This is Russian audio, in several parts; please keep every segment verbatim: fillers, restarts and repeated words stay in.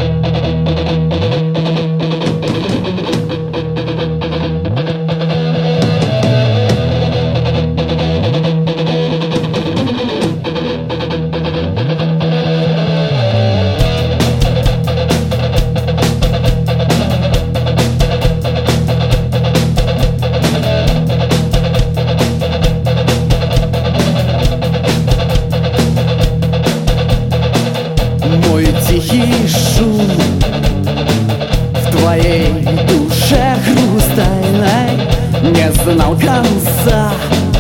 Тихий шум в твоей душе хрустальной не знал конца,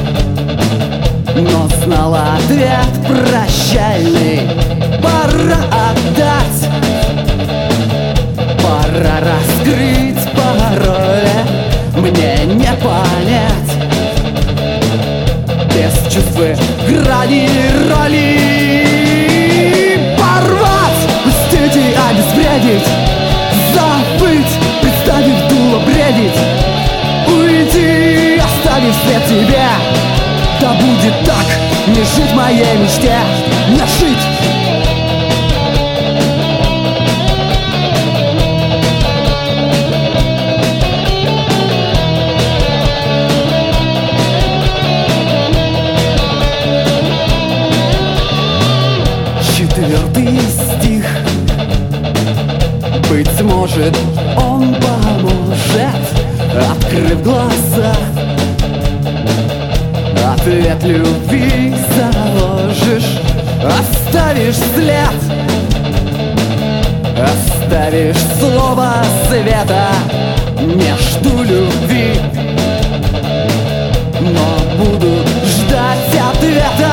но знал ответ прощальный. Пора отдать, пора раскрыть пароли, мне не понять без чувств грани роли. Обезвредить, забыть, представив дуло бредить, уйти, оставив след тебе. Да будет так, не жить моей мечте, не жить. Четвертый стих. Быть может, он поможет, открыв глаза. Ответ любви заложишь, оставишь след, оставишь слово света. Не жду любви, но буду ждать ответа.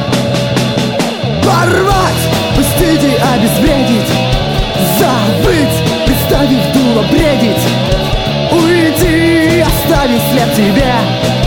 Порвать, пустить и обезвредить, забыть, представив дуло бредить, уйти, оставив след тебе.